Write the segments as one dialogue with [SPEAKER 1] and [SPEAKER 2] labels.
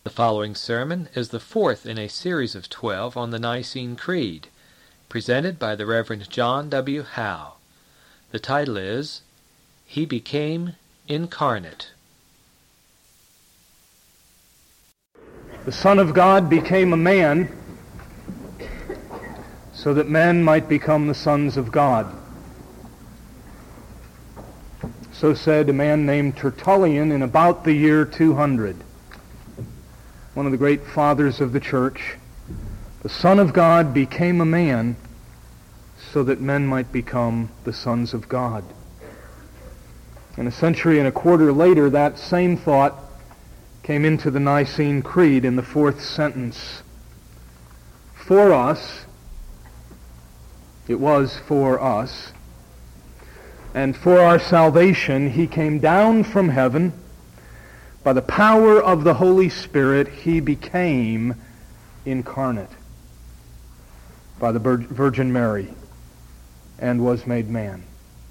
[SPEAKER 1] The following sermon is the fourth in a series of 12 on the Nicene Creed, presented by the Reverend John W. Howe. The title is, He Became Incarnate.
[SPEAKER 2] The Son of God became a man so that men might become the sons of God. So said a man named Tertullian in about the year 200. One of the great fathers of the church. The Son of God became a man so that men might become the sons of God. And a century and a quarter later, that same thought came into the Nicene Creed in the fourth sentence. For us, it was for us, and for our salvation he came down from heaven. By the power of the Holy Spirit, he became incarnate by the Virgin Mary and was made man.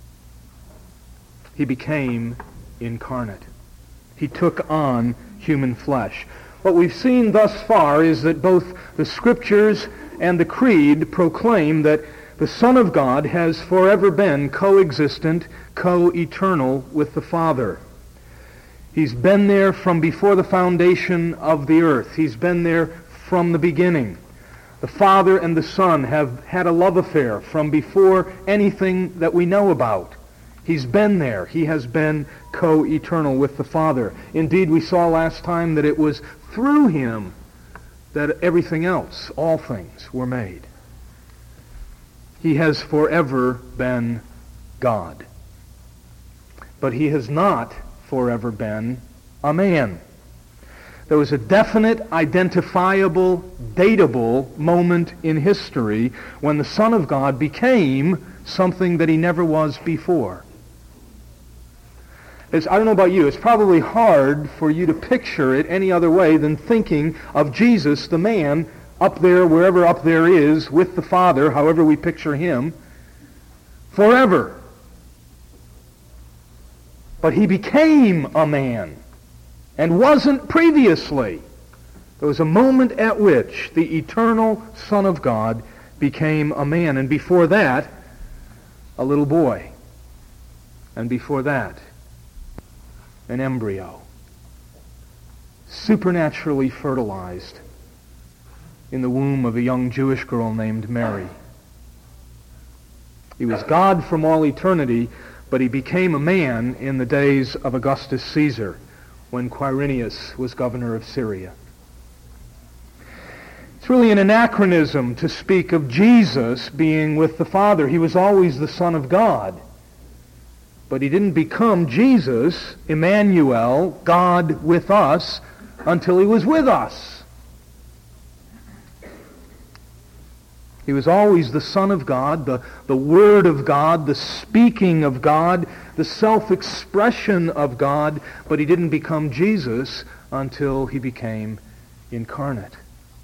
[SPEAKER 2] He became incarnate. He took on human flesh. What we've seen thus far is that both the Scriptures and the Creed proclaim that the Son of God has forever been co-existent, co-eternal with the Father. He's been there from before the foundation of the earth. He's been there from the beginning. The Father and the Son have had a love affair from before anything that we know about. He's been there. He has been co-eternal with the Father. Indeed, we saw last time that it was through him that everything else, all things, were made. He has forever been God. But he has not forever been a man. There was a definite, identifiable, datable moment in history when the Son of God became something that he never was before. I don't know about you, it's probably hard for you to picture it any other way than thinking of Jesus, the man, up there, wherever up there is, with the Father, however we picture him, forever. But he became a man and wasn't previously. There was a moment at which the eternal Son of God became a man, and before that, a little boy. And before that, an embryo, supernaturally fertilized in the womb of a young Jewish girl named Mary. He was God from all eternity, but he became a man in the days of Augustus Caesar, when Quirinius was governor of Syria. It's really an anachronism to speak of Jesus being with the Father. He was always the Son of God. But he didn't become Jesus, Emmanuel, God with us, until he was with us. He was always the Son of God, the Word of God, the speaking of God, the self-expression of God, but he didn't become Jesus until he became incarnate.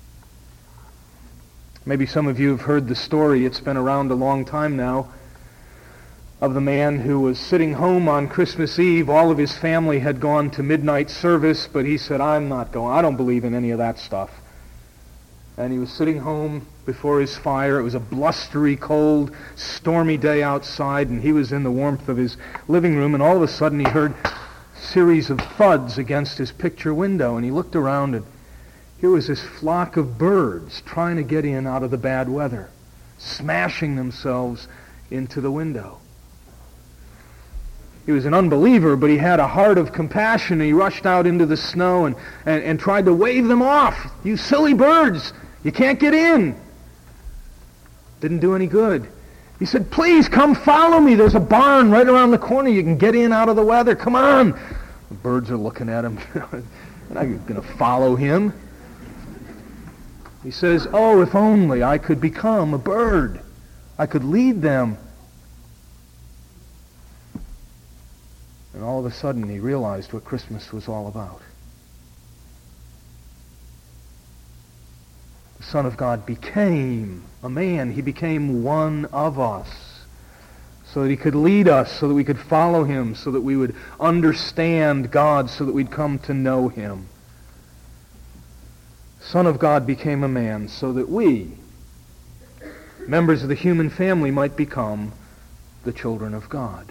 [SPEAKER 2] Maybe some of you have heard the story, it's been around a long time now, of the man who was sitting home on Christmas Eve. All of his family had gone to midnight service, but he said, I'm not going. I don't believe in any of that stuff. And he was sitting home before his fire. It was a blustery, cold, stormy day outside, and he was in the warmth of his living room, and all of a sudden he heard a series of thuds against his picture window, and he looked around, and here was this flock of birds trying to get in out of the bad weather, smashing themselves into the window. He was an unbeliever, but he had a heart of compassion, and he rushed out into the snow and tried to wave them off. You silly birds! You can't get in. Didn't do any good. He said, please come follow me. There's a barn right around the corner. You can get in out of the weather. Come on. The birds are looking at him. They're not going to follow him. He says, oh, if only I could become a bird. I could lead them. And all of a sudden he realized what Christmas was all about. The Son of God became a man. He became one of us so that he could lead us, so that we could follow him, so that we would understand God, so that we'd come to know him. Son of God became a man so that we, members of the human family, might become the children of God.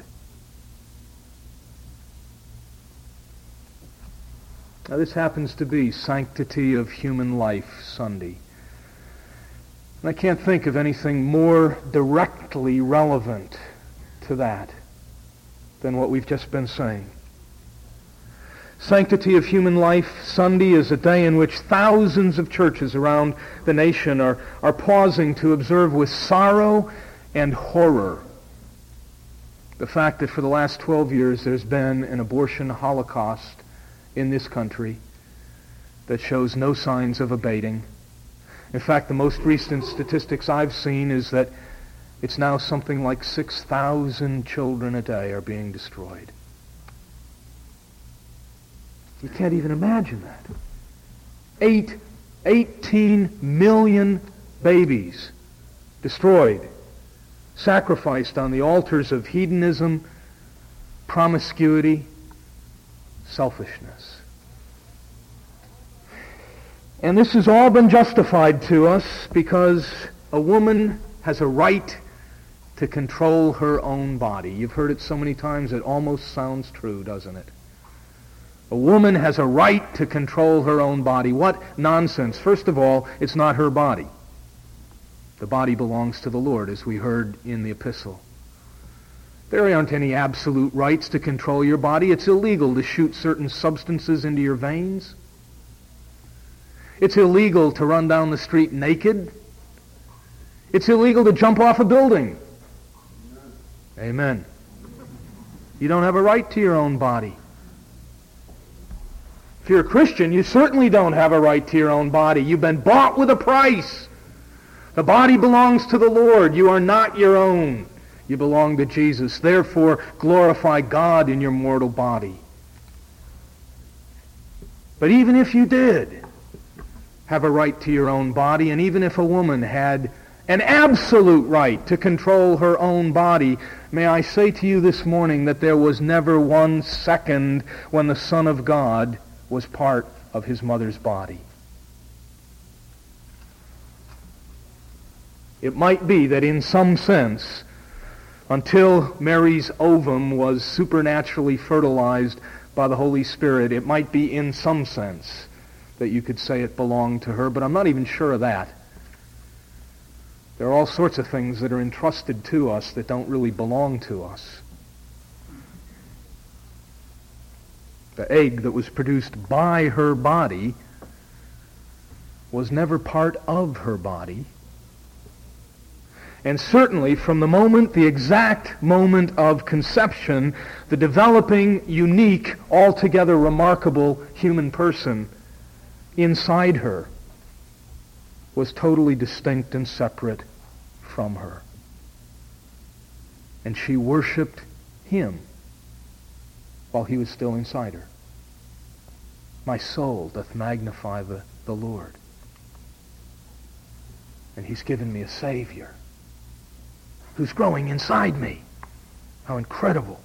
[SPEAKER 2] Now, this happens to be Sanctity of Human Life Sunday. And I can't think of anything more directly relevant to that than what we've just been saying. Sanctity of Human Life Sunday is a day in which thousands of churches around the nation are pausing to observe with sorrow and horror the fact that for the last 12 years there's been an abortion holocaust in this country that shows no signs of abating. In fact, the most recent statistics I've seen is that it's now something like 6,000 children a day are being destroyed. You can't even imagine that. 18 million babies destroyed, sacrificed on the altars of hedonism, promiscuity, selfishness. And this has all been justified to us because a woman has a right to control her own body. You've heard it so many times it almost sounds true, doesn't it? A woman has a right to control her own body. What nonsense. First of all, it's not her body. The body belongs to the Lord, as we heard in the epistle. There aren't any absolute rights to control your body. It's illegal to shoot certain substances into your veins. It's illegal to run down the street naked. It's illegal to jump off a building. Amen. You don't have a right to your own body. If you're a Christian, you certainly don't have a right to your own body. You've been bought with a price. The body belongs to the Lord. You are not your own. You belong to Jesus. Therefore, glorify God in your mortal body. But even if you did have a right to your own body, and even if a woman had an absolute right to control her own body, may I say to you this morning that there was never 1 second when the Son of God was part of his mother's body. It might be that in some sense, until Mary's ovum was supernaturally fertilized by the Holy Spirit, it might be in some sense that you could say it belonged to her, but I'm not even sure of that. There are all sorts of things that are entrusted to us that don't really belong to us. The egg that was produced by her body was never part of her body. And certainly from the exact moment of conception, the developing, unique, altogether remarkable human person inside her was totally distinct and separate from her. And she worshipped him while he was still inside her. My soul doth magnify the Lord. And he's given me a Savior who's growing inside me. How incredible.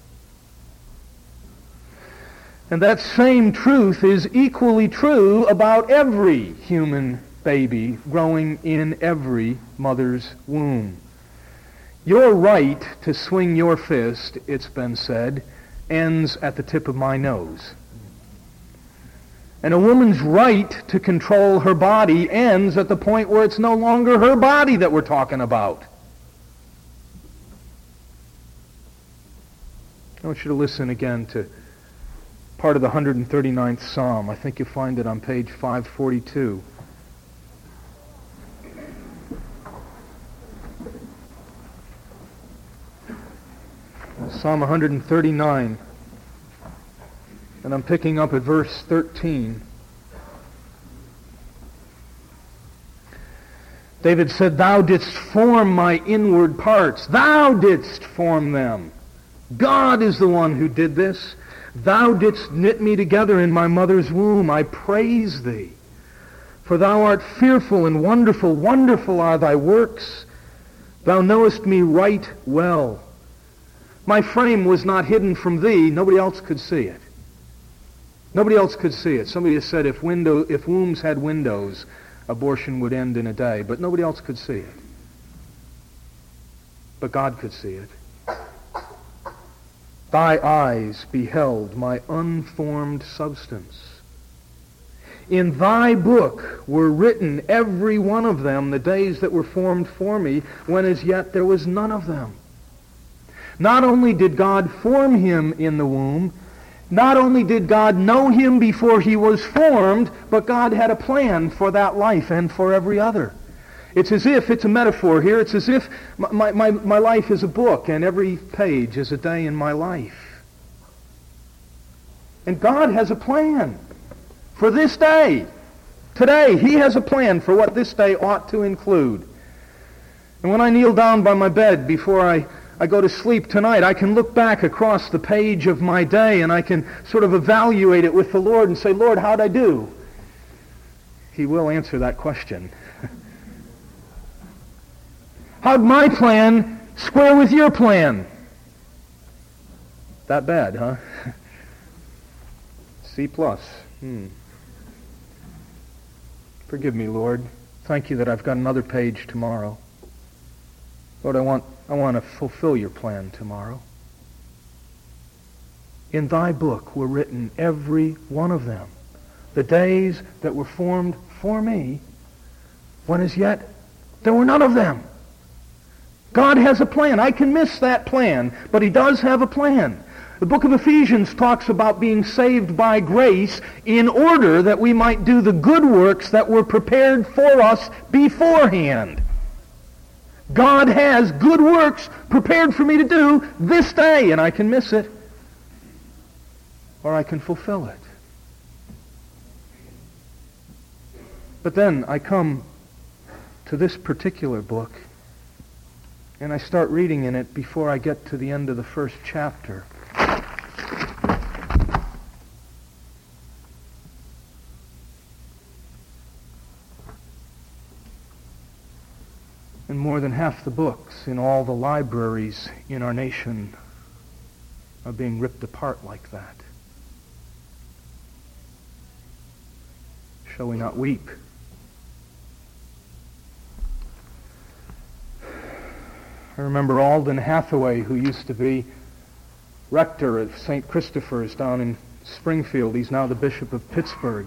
[SPEAKER 2] And that same truth is equally true about every human baby growing in every mother's womb. Your right to swing your fist, it's been said, ends at the tip of my nose. And a woman's right to control her body ends at the point where it's no longer her body that we're talking about. I want you to listen again to part of the 139th Psalm. I think you'll find it on page 542. Psalm 139. And I'm picking up at verse 13. David said, Thou didst form my inward parts. Thou didst form them. God is the one who did this. Thou didst knit me together in my mother's womb. I praise thee. For thou art fearful and wonderful. Wonderful are thy works. Thou knowest me right well. My frame was not hidden from thee. Nobody else could see it. Nobody else could see it. Somebody has said if wombs had windows, abortion would end in a day, but nobody else could see it. But God could see it. Thy eyes beheld my unformed substance. In thy book were written, every one of them, the days that were formed for me, when as yet there was none of them. Not only did God form him in the womb, not only did God know him before he was formed, but God had a plan for that life and for every other. It's as if, it's a metaphor here, it's as if my life is a book and every page is a day in my life. And God has a plan for this day. Today, he has a plan for what this day ought to include. And when I kneel down by my bed before I go to sleep tonight, I can look back across the page of my day and I can sort of evaluate it with the Lord and say, Lord, how'd I do? He will answer that question. How'd my plan square with your plan? That bad, huh? C+. Forgive me, Lord. Thank you that I've got another page tomorrow. Lord, I want to fulfill your plan tomorrow. In thy book were written, every one of them, the days that were formed for me, when as yet there were none of them. God has a plan. I can miss that plan, but he does have a plan. The book of Ephesians talks about being saved by grace in order that we might do the good works that were prepared for us beforehand. God has good works prepared for me to do this day, and I can miss it, or I can fulfill it. But then I come to this particular book, and I start reading in it before I get to the end of the first chapter. And more than half the books in all the libraries in our nation are being ripped apart like that. Shall we not weep? I remember Alden Hathaway, who used to be rector of St. Christopher's down in Springfield. He's now the Bishop of Pittsburgh.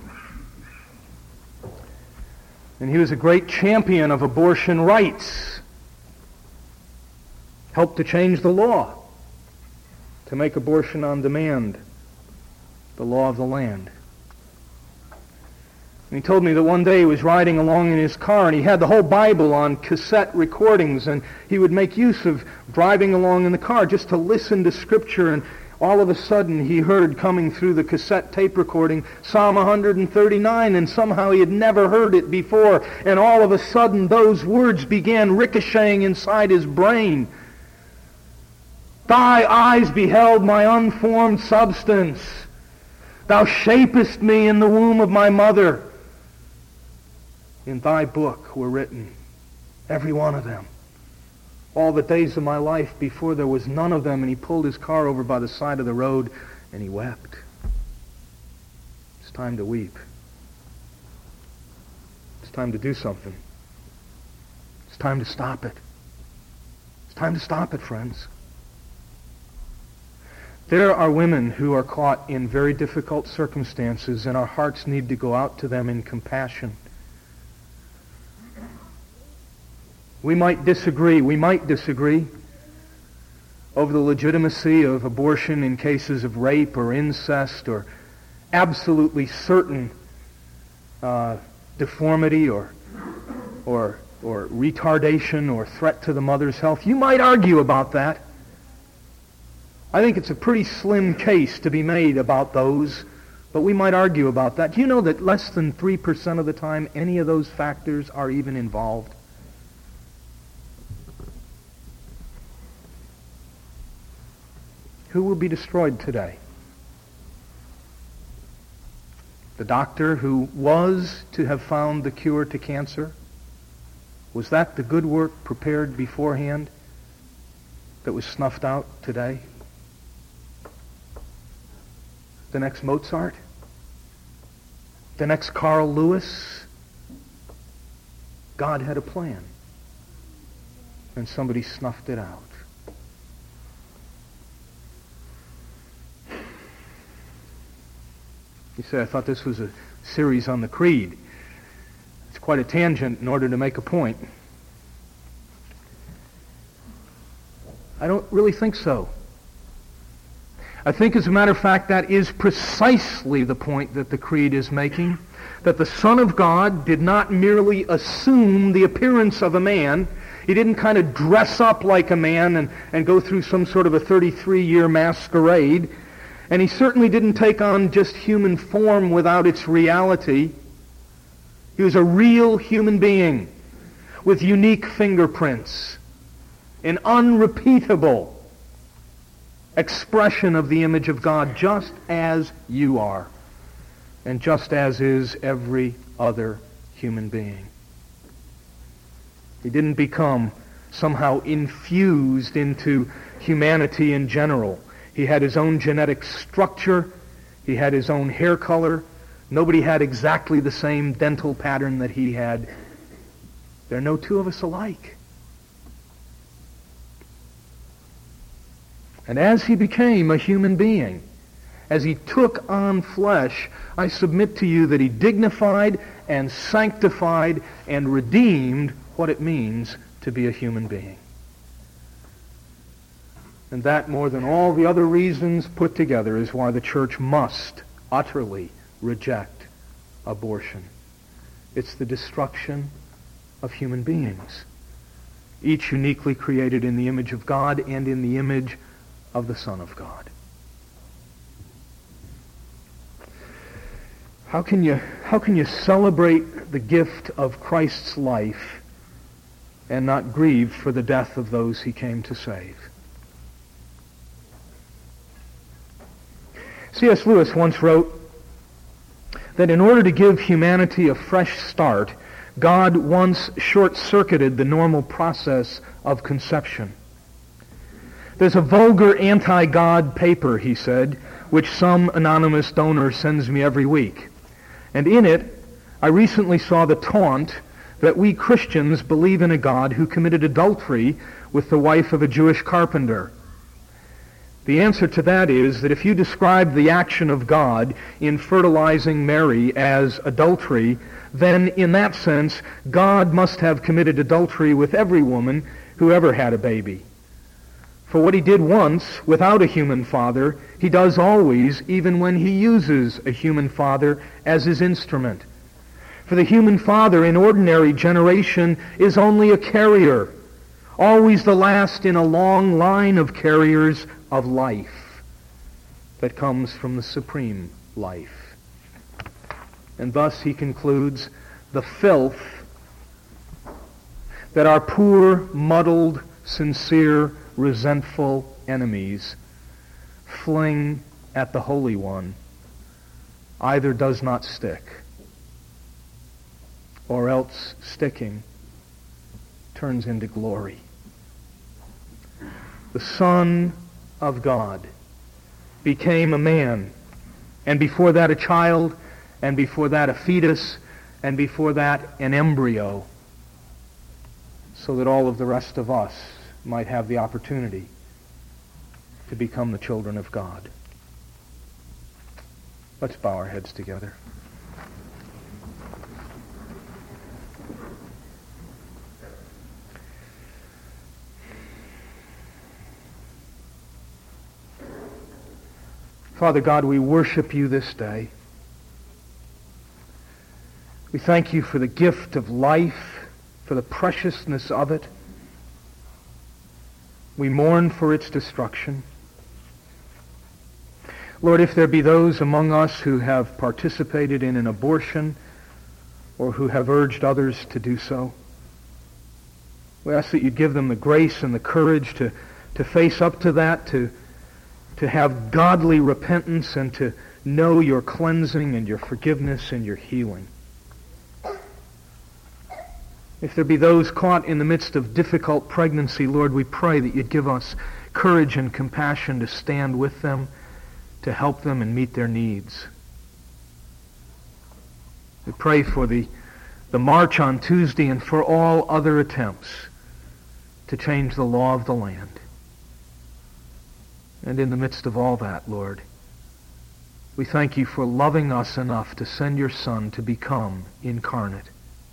[SPEAKER 2] And he was a great champion of abortion rights. Helped to change the law to make abortion on demand the law of the land. And he told me that one day he was riding along in his car and he had the whole Bible on cassette recordings, and he would make use of driving along in the car just to listen to Scripture, and all of a sudden he heard coming through the cassette tape recording Psalm 139, and somehow he had never heard it before, and all of a sudden those words began ricocheting inside his brain. Thy eyes beheld my unformed substance. Thou shapest me in the womb of my mother. In thy book were written, every one of them, all the days of my life before there was none of them. And he pulled his car over by the side of the road and he wept. It's time to weep. It's time to do something. It's time to stop it. It's time to stop it, friends. There are women who are caught in very difficult circumstances, and our hearts need to go out to them in compassion. We might disagree over the legitimacy of abortion in cases of rape or incest or absolutely certain deformity or retardation or threat to the mother's health. You might argue about that. I think it's a pretty slim case to be made about those, but we might argue about that. Do you know that less than 3% of the time any of those factors are even involved? Who will be destroyed today? The doctor who was to have found the cure to cancer? Was that the good work prepared beforehand that was snuffed out today? The next Mozart? the next Carl Lewis. God had a plan. And somebody snuffed it out. You say, I thought this was a series on the Creed. It's quite a tangent in order to make a point. I don't really think so. I think, as a matter of fact, that is precisely the point that the Creed is making, that the Son of God did not merely assume the appearance of a man. He didn't kind of dress up like a man and go through some sort of a 33-year masquerade. And he certainly didn't take on just human form without its reality. He was a real human being with unique fingerprints, an unrepeatable expression of the image of God, just as you are, and just as is every other human being. He didn't become somehow infused into humanity in general. He had his own genetic structure. He had his own hair color. Nobody had exactly the same dental pattern that he had. There are no two of us alike. And as he became a human being, as he took on flesh, I submit to you that he dignified and sanctified and redeemed what it means to be a human being. And that, more than all the other reasons put together, is why the church must utterly reject abortion. It's the destruction of human beings, each uniquely created in the image of God and in the image of the Son of God. How can you celebrate the gift of Christ's life and not grieve for the death of those he came to save? C.S. Lewis once wrote that in order to give humanity a fresh start, God once short-circuited the normal process of conception. There's a vulgar anti-God paper, he said, which some anonymous donor sends me every week. And in it, I recently saw the taunt that we Christians believe in a God who committed adultery with the wife of a Jewish carpenter. The answer to that is that if you describe the action of God in fertilizing Mary as adultery, then in that sense, God must have committed adultery with every woman who ever had a baby. For what he did once without a human father, he does always, even when he uses a human father as his instrument. For the human father in ordinary generation is only a carrier, always the last in a long line of carriers of life that comes from the supreme life. And thus, he concludes, the filth that our poor, muddled, sincere, resentful enemies fling at the Holy One either does not stick, or else sticking turns into glory. The Son of God became a man, and before that a child, and before that a fetus, and before that an embryo, so that all of the rest of us might have the opportunity to become the children of God. Let's bow our heads together. Father God, we worship you this day. We thank you for the gift of life, for the preciousness of it. We mourn for its destruction. Lord, if there be those among us who have participated in an abortion or who have urged others to do so, we ask that you give them the grace and the courage to face up to that, to have godly repentance, and to know your cleansing and your forgiveness and your healing. If there be those caught in the midst of difficult pregnancy, Lord, we pray that you'd give us courage and compassion to stand with them, to help them and meet their needs. We pray for the march on Tuesday and for all other attempts to change the law of the land. And in the midst of all that, Lord, we thank you for loving us enough to send your Son to become incarnate,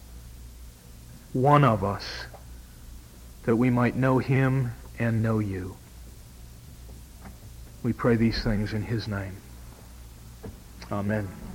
[SPEAKER 2] one of us, that we might know him and know you. We pray these things in his name. Amen.